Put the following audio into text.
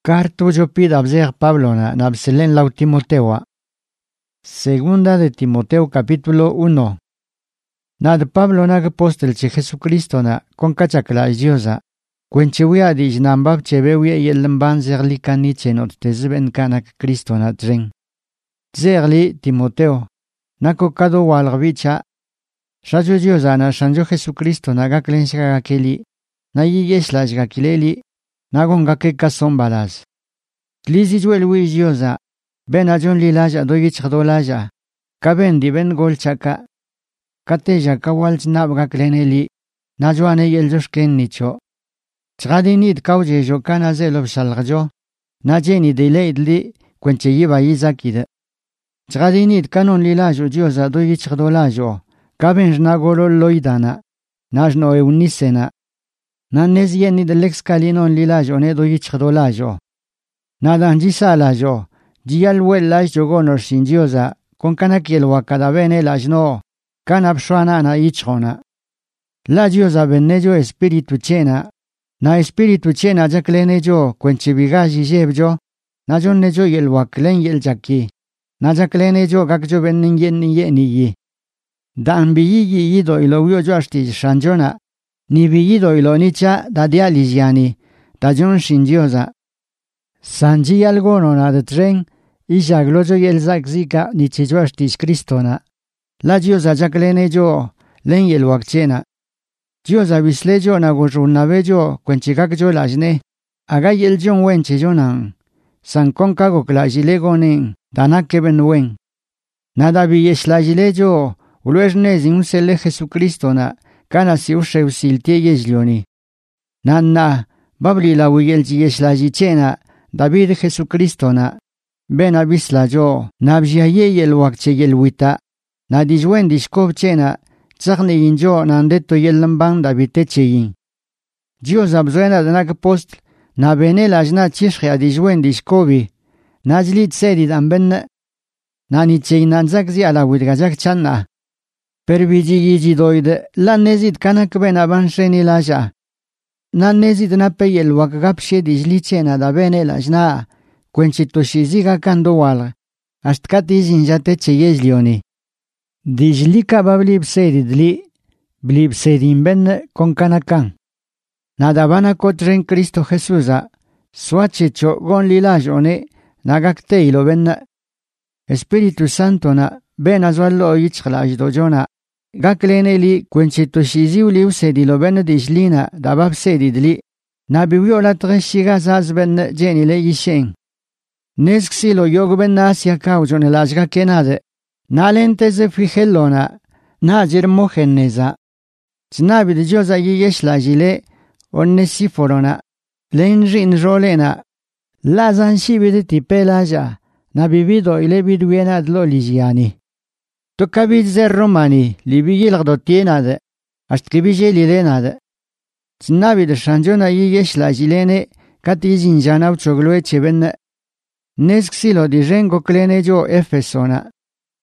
Cartujo pid abzeg Pablona nabselen lau Timotewa. Segunda de Timoteo capítulo 1. Nad Pablona apostel che Jesucristona konkachakla Diosa. Kwenchewia di jnambab chebewia yelemban zerli kanichenot tezben kanak Kristona dring. Zerli Timoteo. Nako kado walgvicha. Shajo Diosa na shanjo Jesucristona gaklenshga gakeli. Na yiyeslash gakileli. Nagon gake kasombalas. Tlizi juelwi Diosa. Ben ajon lilaja doyich dolaja. Kaben di ben golchaka. Kateja kawalch nab gakleneli. Najuane yeljoshken nicho. Tradinid kaujejo kana zelob shalgjo. Najeni deleidli kwenche yiba yizakide. Tradinid kanon lilajo Diosa doyich dolajo. Kaben jnagolo loidana. Najno eunisena. Nanez yeni de lex kalinon lilajo ne doyich dolajo. Nadanjisa lajo. Dial wel jogonor sin Diosa. Con canakiel wakadabene lajno. Kanapshwana na ichona. La Diosa bennejo espiritu chena. Na espiritu chena jaklenejo kwenchibigaji jebjo. Na jonnejo yel waklen yel jaki. Na jaklenejo gakjo bennin yeni yi. Dan biyi yido ilo wiojo ashti shanjona. Ni biyido ilo nicha da dializiani. Da jon sin Diosa. Sanji algono na de tren. Isha glojo yel zakzika ni chijo ashti Kristona. La Diosa jaklenejo len yel wakchena. Diosa bislejo na gojunabejo kwenchikakjo lajne. Aga yel jon wenchejo nang. San konkago klajilegonen danakeben wen. Nada biyeslajilejo ulwejne zinsele Jesucristona kana si ushe usiltie yejlioni. Nanna babli la wiyel jiyeslajichena David Jesucristona. Ben abislajo nabjiaye yel wakche yel wita. Nadijwen dishkovchena. Tsakne injo nandeto yelambang dabitecheyin. Dios abzuena danak post na bene lajna chishke adijwen dishkobi. Najlit sedid amben. Nani cheinanzakzi ala widgajak channa. Perbiji yijidoid lanezid kanak ben abansheni laja. Nanezid nape yel wakgapshe dijlichena da bene lajna. Kwenchito shiziga kando wal. Ashtkati zinjate cheyezlioni. Dijlika bablib sedidli, blib sedimben con canacan. Nadabana kotren Cristo Jesusa, suachecho gon lilajone, nagakte ilo ben. Espiritu Santo na, ben azuallo ichklaj dojona. Gakleneli kwenchito shiziuli usedilo ben dijlina, dabab sedidli. Nabiviola treshiga zazben genile yishen. Nesksilo yogben nasia kaujone lajga kenade. Nalenteze fijelona, najir mojeneza. Znabi de Diosa yiyeslajile, onesiforona, lenjin rolena, lazan shibide tipelaja, nabibido ile biduena dloligiani. Tokabidze romani, libigilgdo tienade, ashtkibije lilenade. Znabi de shanjona yiyeslajilene, katijin janau choglue cheben. Nesksilo di rengo klenejo Efesona.